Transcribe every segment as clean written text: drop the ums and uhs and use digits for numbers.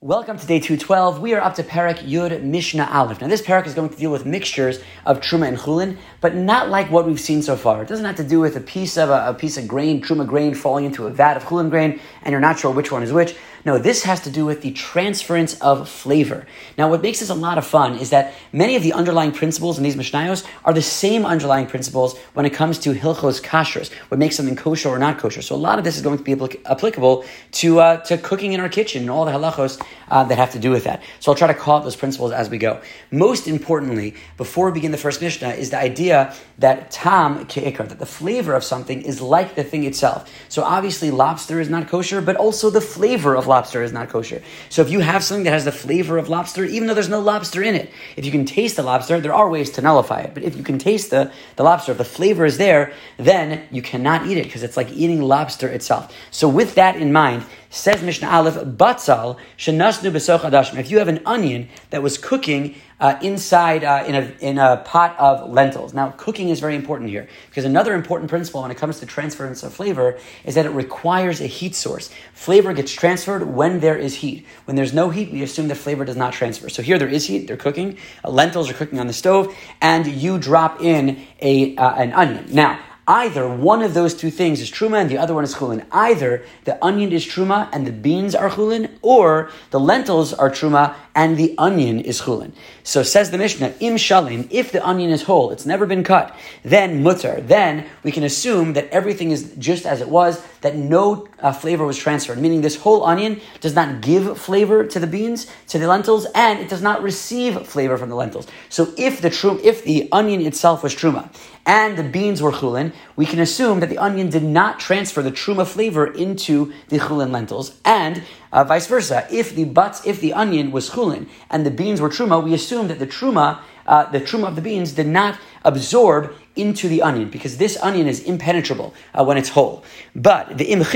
Welcome to day 212. We are up to Parak Yud Mishnah Aleph. Now this parak is going to deal with mixtures of Truma and Chulin, but not like what we've seen so far. It doesn't have to do with a piece of grain, Truma grain, falling into a vat of Chulin grain, and you're not sure which one is which. No, this has to do with the transference of flavor. Now, what makes this a lot of fun is that many of the underlying principles in these Mishnayos are the same underlying principles when it comes to Hilchos Kashrus, what makes something kosher or not kosher. So a lot of this is going to be applicable to cooking in our kitchen and all the halachos that have to do with that. So I'll try to call out those principles as we go. Most importantly, before we begin the first Mishnah, is the idea that tam ke'ikar, that the flavor of something is like the thing itself. So obviously lobster is not kosher, but also the flavor of lobster is not kosher. So if you have something that has the flavor of lobster, even though there's no lobster in it, if you can taste the lobster, there are ways to nullify it. But if you can taste the lobster, if the flavor is there, then you cannot eat it because it's like eating lobster itself. So with that in mind, says Mishnah Aleph, Batzal shenasnu b'soch adashim. If you have an onion that was cooking inside in a pot of lentils. Now, cooking is very important here because another important principle when it comes to transference of flavor is that it requires a heat source. Flavor gets transferred when there is heat. When there's no heat, we assume that flavor does not transfer. So here there is heat, they're cooking, lentils are cooking on the stove, and you drop in an onion. Now, either one of those two things is truma and the other one is chulin. Either the onion is truma and the beans are chulin, or the lentils are truma and the onion is chulin. So says the Mishnah, im shalim, if the onion is whole, it's never been cut, then mutar, then we can assume that everything is just as it was, that no flavor was transferred, meaning this whole onion does not give flavor to the beans, to the lentils, and it does not receive flavor from the lentils. So if the onion itself was truma and the beans were chulin, we can assume that the onion did not transfer the truma flavor into the chulin lentils, and vice versa. If the onion was chulin and the beans were truma, we assume that the truma of the beans did not absorb into the onion, because this onion is impenetrable when it's whole. But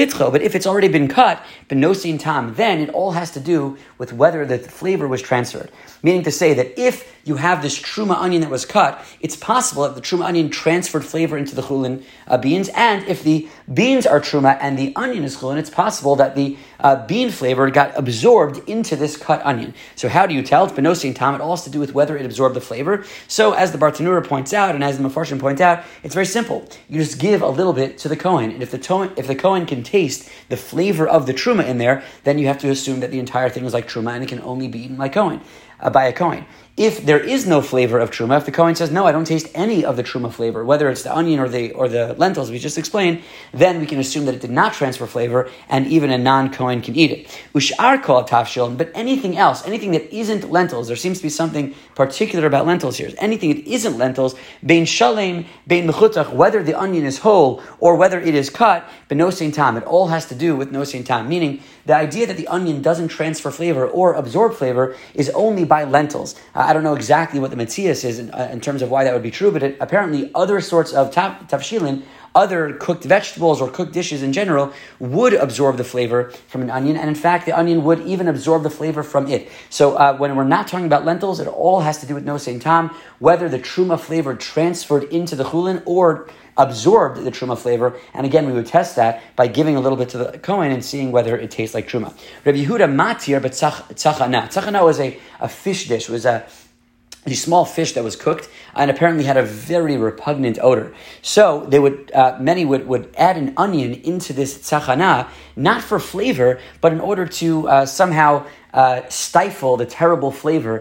if it's already been cut, benosin tam, then it all has to do with whether the flavor was transferred. Meaning to say that if you have this truma onion that was cut, it's possible that the truma onion transferred flavor into the chulin beans, and if the beans are truma and the onion is chulin, it's possible that the bean flavor got absorbed into this cut onion. So how do you tell? It's benosin tam. It all has to do with whether it absorbed the flavor. So as the Bartanura points out, and as the Mefarshim point out, it's very simple. You just give a little bit to the Kohen, and if the Kohen can taste the flavor of the truma in there, then you have to assume that the entire thing is like truma and it can only be eaten like Kohen, by a Kohen. If there is no flavor of truma, if the Kohen says, no, I don't taste any of the truma flavor, whether it's the onion or the lentils we just explained, then we can assume that it did not transfer flavor, and even a non-Kohen can eat it. Ushar kol tafshil, but anything else, anything that isn't lentils, there seems to be something particular about lentils here. Anything that isn't lentils, bein shalem, bein mechutach, whether the onion is whole or whether it is cut, benosin tam, it all has to do with nosin tam, meaning the idea that the onion doesn't transfer flavor or absorb flavor is only by lentils. I don't know exactly what the Metzias is in terms of why that would be true, but apparently other sorts of tafshilin, other cooked vegetables or cooked dishes in general, would absorb the flavor from an onion, and in fact the onion would even absorb the flavor from it. So when we're not talking about lentils, it all has to do with nosein tam, whether the truma flavor transferred into the chulin or absorbed the truma flavor, and again we would test that by giving a little bit to the Kohen and seeing whether it tastes like truma. Rabbi Yehuda matir, but tzachana. Tzachana was a fish dish, was a small fish that was cooked and apparently had a very repugnant odor. So they many would add an onion into this tzachana, not for flavor, but in order to somehow stifle the terrible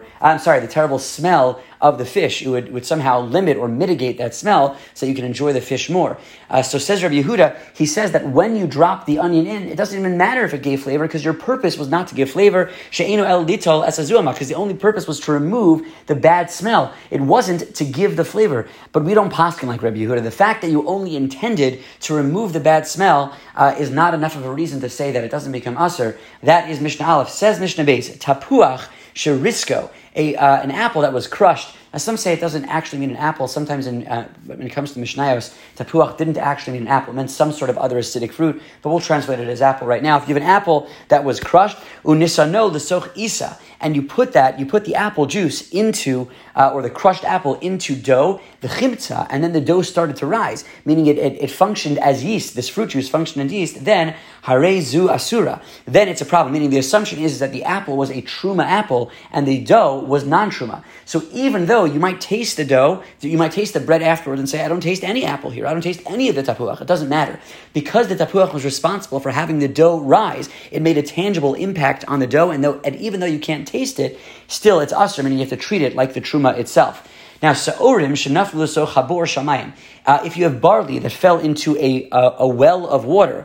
the terrible smell of the fish. It would somehow limit or mitigate that smell so you can enjoy the fish more. So says Rabbi Yehuda, he says that when you drop the onion in, it doesn't even matter if it gave flavor because your purpose was not to give flavor. She'enu el litol esazuama, because the only purpose was to remove the bad smell. It wasn't to give the flavor. But we don't paskin like Rabbi Yehuda. The fact that you only intended to remove the bad smell is not enough of a reason to say that it doesn't become aser. That is Mishnah Aleph. Says Mishnah Beis, tapuach sherisko, an apple that was crushed Now, some say it doesn't actually mean an apple. Sometimes when it comes to Mishnayos, tapuach didn't actually mean an apple. It meant some sort of other acidic fruit, but we'll translate it as apple right now. If you have an apple that was crushed, unisano l'soch isa, and you put the apple juice into, or the crushed apple into dough, the chimtza, and then the dough started to rise, meaning it functioned as yeast. This fruit juice functioned as yeast. Then hare zu asura. Then it's a problem. Meaning the assumption is that the apple was a truma apple and the dough was non-truma. So even though you might taste the dough, you might taste the bread afterwards and say, I don't taste any apple here. I don't taste any of the tapuach. It doesn't matter. Because the tapuach was responsible for having the dough rise, it made a tangible impact on the dough. And even though you can't taste it, still it's asur, meaning you have to treat it like the truma itself. Now, sa'orim shenaflu so chabor shamayim. If you have barley that fell into a well of water,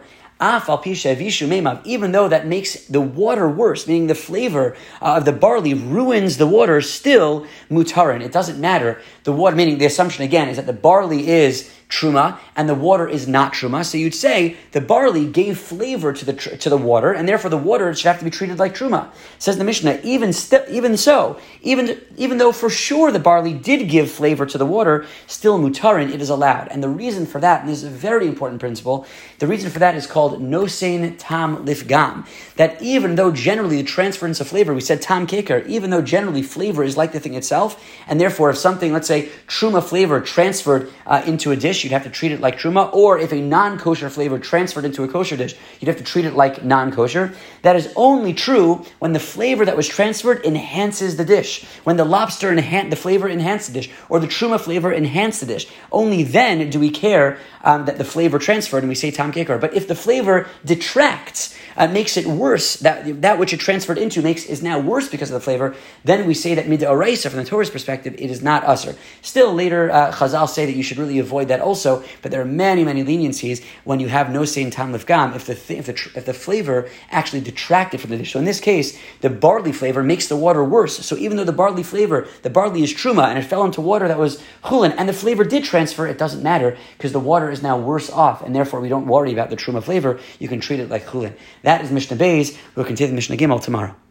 even though that makes the water worse, meaning the flavor of the barley ruins the water, still mutarin. It doesn't matter. The water, meaning the assumption again is that the barley is truma and the water is not truma. So you'd say the barley gave flavor to the water, and therefore the water should have to be treated like truma. Says the Mishnah, even though for sure the barley did give flavor to the water, still mutarin, it is allowed. And the reason for that, and this is a very important principle, the reason for that is called nosein tam lifgam. That even though generally the transference of flavor, we said tam keker, even though generally flavor is like the thing itself, and therefore if something, let's say truma flavor transferred into a dish, you'd have to treat it like truma, or if a non-kosher flavor transferred into a kosher dish, you'd have to treat it like non-kosher. That is only true when the flavor that was transferred enhances the dish. When the lobster the flavor enhanced the dish, or the truma flavor enhanced the dish. Only then do we care that the flavor transferred, and we say tam kekar. But if the flavor detracts, makes it worse, that which it transferred into is now worse because of the flavor, then we say that midoraisa, from the Torah's perspective, it is not usher. Still, later Chazal say that you should really avoid that also, but there are many, many leniencies when you have nosein tam lifgam, if the flavor actually detracted from the dish. So in this case, the barley flavor makes the water worse. So even though the barley is truma, and it fell into water that was chulin, and the flavor did transfer, it doesn't matter, because the water is now worse off, and therefore we don't worry about the truma flavor. You can treat it like chulin. That is Mishnah Beis. We'll continue the Mishnah Gimel tomorrow.